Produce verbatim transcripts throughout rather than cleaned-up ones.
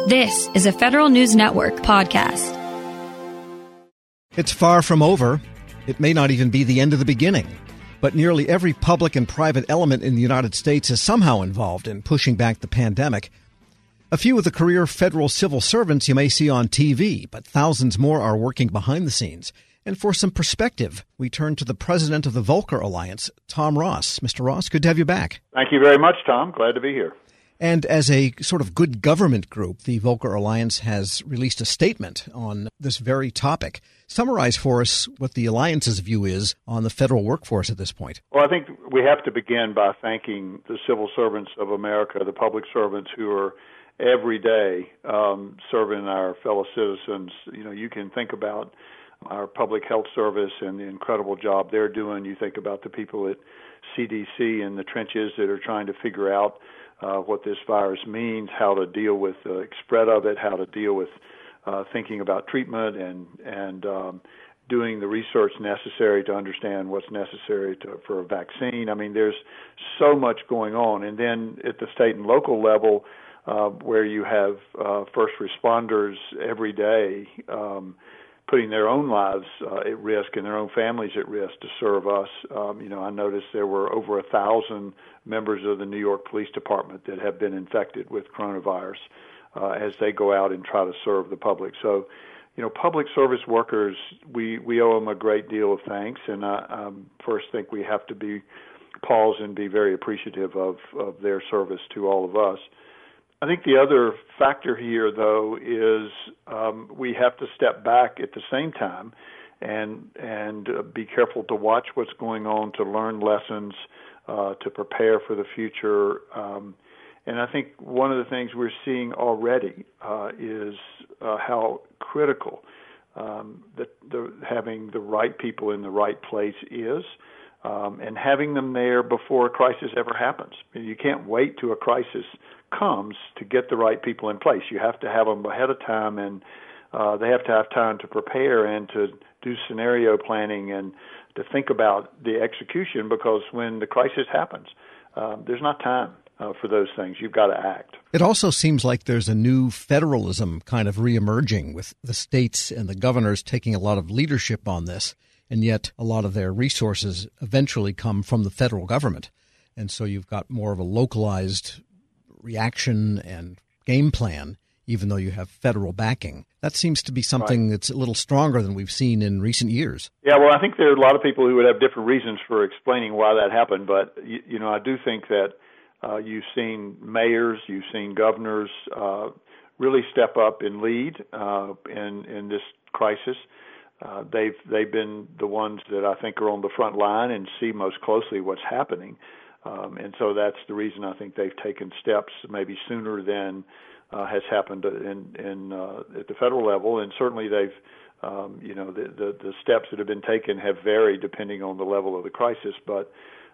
This is a Federal News Network podcast. It's far from over. It may not even be the end of the beginning. But nearly every public and private element in the United States is somehow involved in pushing back the pandemic. A few of the career federal civil servants you may see on T V, but thousands more are working behind the scenes. And for some perspective, we turn to the president of the Volcker Alliance, Tom Ross. Mister Ross, good to have you back. Thank you very much, Tom. Glad to be here. And as a sort of good government group, the Volcker Alliance has released a statement on this very topic. Summarize for us what the Alliance's view is on the federal workforce at this point. Well, I think we have to begin by thanking the civil servants of America, the public servants who are every day um, serving our fellow citizens. You know, you can think about our public health service and the incredible job they're doing. You think about the people at C D C in the trenches that are trying to figure out Uh, what this virus means, how to deal with the spread of it, how to deal with uh, thinking about treatment and and um, doing the research necessary to understand what's necessary to, for a vaccine. I mean, there's so much going on. And then at the state and local level, uh, where you have uh, first responders every day um, putting their own lives uh, at risk and their own families at risk to serve us. Um, you know, I noticed there were over a thousand members of the New York Police Department that have been infected with coronavirus uh, as they go out and try to serve the public. So, you know, public service workers, we, we owe them a great deal of thanks, and I um, first think we have to be pause and be very appreciative of, of their service to all of us. I think the other factor here, though, is um, we have to step back at the same time and and uh, be careful to watch what's going on, to learn lessons, uh, to prepare for the future. Um, and I think one of the things we're seeing already uh, is uh, how critical um, the, the, having the right people in the right place is, um, and having them there before a crisis ever happens. You can't wait till a crisis comes to get the right people in place. You have to have them ahead of time, and uh, they have to have time to prepare and to do scenario planning and to think about the execution, because when the crisis happens, uh, there's not time uh, for those things. You've got to act. It also seems like there's a new federalism kind of reemerging, with the states and the governors taking a lot of leadership on this, and yet a lot of their resources eventually come from the federal government. And so you've got more of a localized reaction and game plan, even though you have federal backing. That seems to be something right. that's a little stronger than we've seen in recent years. Yeah, well, I think there are a lot of people who would have different reasons for explaining why that happened, but, you, you know, I do think that uh, you've seen mayors, you've seen governors uh, really step up and lead uh, in, in this crisis. Uh, they've they've been the ones that I think are on the front line and see most closely what's happening. Um, and so that's the reason I think they've taken steps maybe sooner than uh, has happened in, in uh, at the federal level. And certainly they've, um, you know, the, the, the steps that have been taken have varied depending on the level of the crisis. But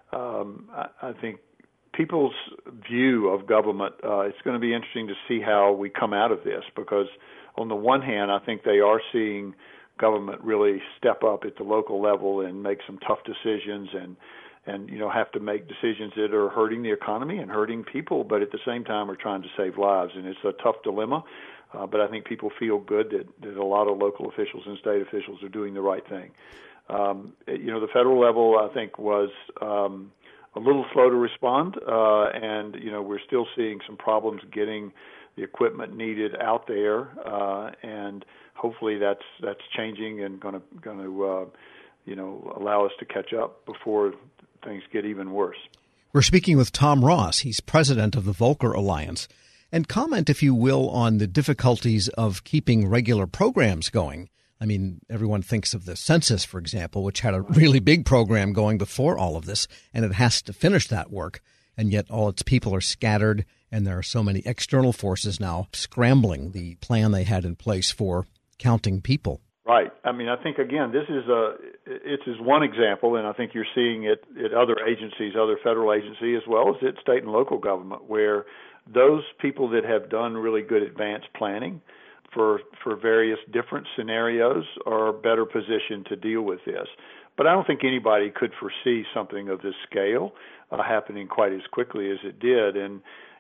um, I, I think people's view of government, uh, it's going to be interesting to see how we come out of this, because on the one hand, I think they are seeing government really step up at the local level and make some tough decisions and and, you know, have to make decisions that are hurting the economy and hurting people, but at the same time are trying to save lives. And it's a tough dilemma, uh, but I think people feel good that, that a lot of local officials and state officials are doing the right thing. Um, you know, the federal level, I think, was um, a little slow to respond, uh, and, you know, we're still seeing some problems getting the equipment needed out there, uh, and hopefully that's that's changing and going to going to uh, you know, allow us to catch up before things get even worse. We're speaking with Tom Ross. He's president of the Volcker Alliance. And comment, if you will, on the difficulties of keeping regular programs going. I mean, everyone thinks of the census, for example, which had a really big program going before all of this, and it has to finish that work. And yet all its people are scattered, and there are so many external forces now scrambling the plan they had in place for counting people. Right. I mean, I think, again, this is a it is one example, and I think you're seeing it at other agencies, other federal agencies, as well as at state and local government, where those people that have done really good advanced planning for for various different scenarios are better positioned to deal with this. But I don't think anybody could foresee something of this scale uh, happening quite as quickly as it did. And,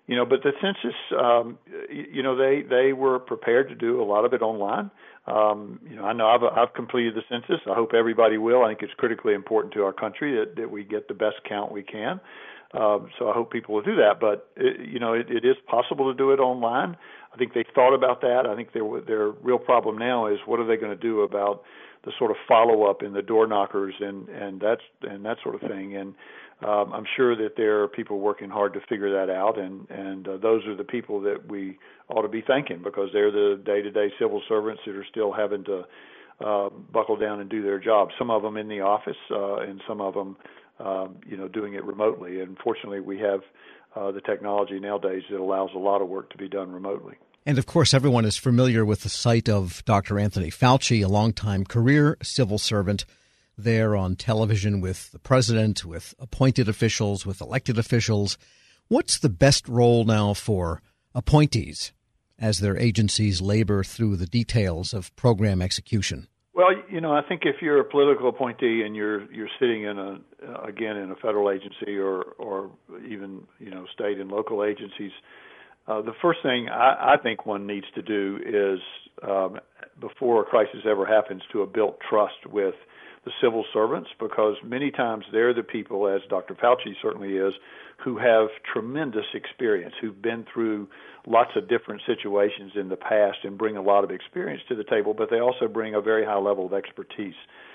you know, but the census, um, you know, they they were prepared to do a lot of it online. Um, you know, I know I've, I've completed the census. I hope everybody will. I think it's critically important to our country that, that we get the best count we can. Um, so I hope people will do that. But, it, you know, it, it is possible to do it online. I think they thought about that. I think their, their real problem now is what are they going to do about the sort of follow-up in the door knockers and, and, that's, and that sort of thing. And um, I'm sure that there are people working hard to figure that out, and, and uh, those are the people that we ought to be thanking, because they're the day-to-day civil servants that are still having to uh, buckle down and do their job. Some of them in the office, uh, and some of them, um, you know, doing it remotely. And fortunately, we have uh, the technology nowadays that allows a lot of work to be done remotely. And, of course, everyone is familiar with the site of Doctor Anthony Fauci, a longtime career civil servant, there on television with the president, with appointed officials, with elected officials. What's the best role now for appointees as their agencies labor through the details of program execution? Well, you know, I think if you're a political appointee and you're you're sitting in a again in a federal agency or or even, you know, state and local agencies, uh, the first thing I, I think one needs to do is um, before a crisis ever happens, to have built trust with the civil servants, because many times they're the people, as Doctor Fauci certainly is, who have tremendous experience, who've been through lots of different situations in the past and bring a lot of experience to the table, but they also bring a very high level of expertise.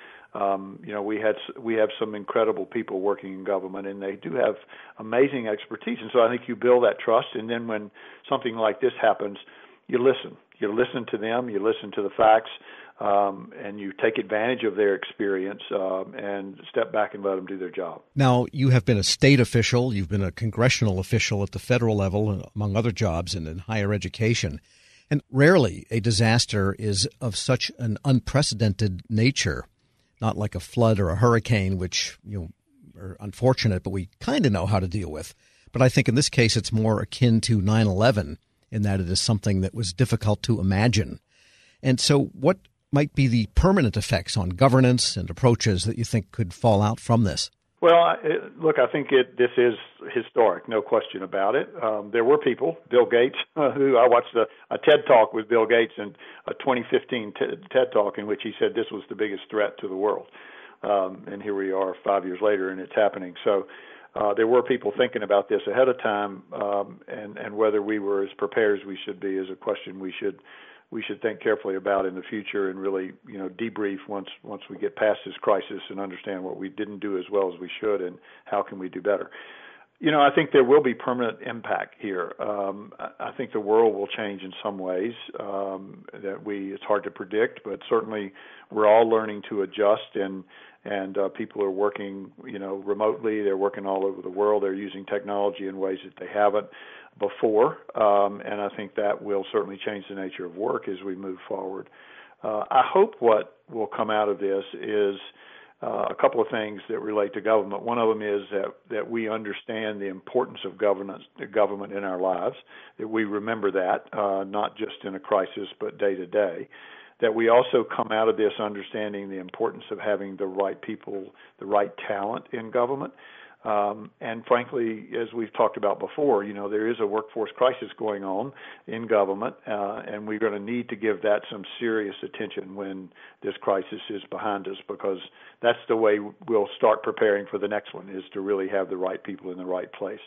Um, you know, we had we have some incredible people working in government, and they do have amazing expertise. And so I think you build that trust, and then when something like this happens, you listen. You listen to them, you listen to the facts, um, and you take advantage of their experience um, and step back and let them do their job. Now, you have been a state official, you've been a congressional official at the federal level, among other jobs, and in higher education. And rarely a disaster is of such an unprecedented nature, not like a flood or a hurricane, which, you know, are unfortunate, but we kind of know how to deal with. But I think in this case, it's more akin to nine eleven in that it is something that was difficult to imagine. And so what might be the permanent effects on governance and approaches that you think could fall out from this? Well, it, look, I think it, this is historic, no question about it. Um, there were people, Bill Gates, uh, who I watched a, a TED Talk with Bill Gates in a twenty fifteen t- TED Talk in which he said this was the biggest threat to the world. Um, and here we are five years later, and it's happening. So uh, there were people thinking about this ahead of time, um, and, and whether we were as prepared as we should be is a question we should we should think carefully about in the future, and really, you know, debrief once once we get past this crisis and understand what we didn't do as well as we should and how can we do better. You know, I think there will be permanent impact here. Um, I think the world will change in some ways um, that we it's hard to predict, but certainly we're all learning to adjust, and and uh, people are working, you know, remotely. They're working all over the world. They're using technology in ways that they haven't before, um, and I think that will certainly change the nature of work as we move forward. Uh, I hope what will come out of this is uh, a couple of things that relate to government. One of them is that, that we understand the importance of governance, government in our lives, that we remember that, uh, not just in a crisis, but day to day. That we also come out of this understanding the importance of having the right people, the right talent in government. Um, and frankly, as we've talked about before, you know, there is a workforce crisis going on in government, uh, and we're going to need to give that some serious attention when this crisis is behind us, because that's the way we'll start preparing for the next one, is to really have the right people in the right place.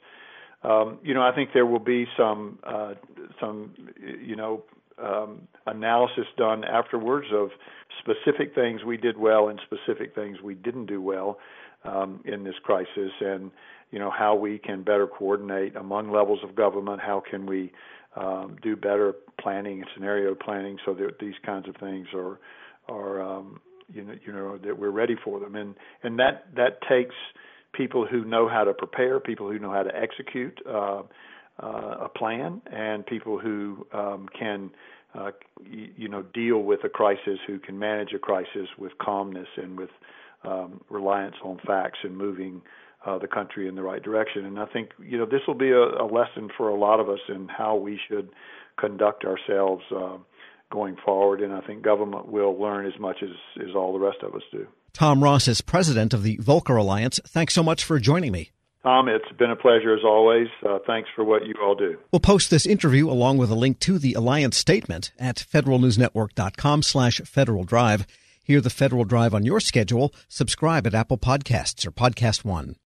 Um, you know, I think there will be some, uh, some, you know, um, analysis done afterwards of specific things we did well and specific things we didn't do well Um, in this crisis, and you know how we can better coordinate among levels of government. How can we um, do better planning and scenario planning so that these kinds of things are are um, you know you know that we're ready for them, and and that that takes people who know how to prepare, people who know how to execute uh, uh, a plan, and people who um, can uh, y- you know deal with a crisis, who can manage a crisis with calmness and with Um, reliance on facts and moving uh, the country in the right direction. And I think, you know, this will be a, a lesson for a lot of us in how we should conduct ourselves uh, going forward. And I think government will learn as much as, as all the rest of us do. Tom Ross is president of the Volcker Alliance. Thanks so much for joining me. Tom, it's been a pleasure as always. Uh, thanks for what you all do. We'll post this interview along with a link to the Alliance statement at federalnewsnetwork.com slash Federal Drive. Hear the Federal Drive on your schedule. Subscribe at Apple Podcasts or Podcast One.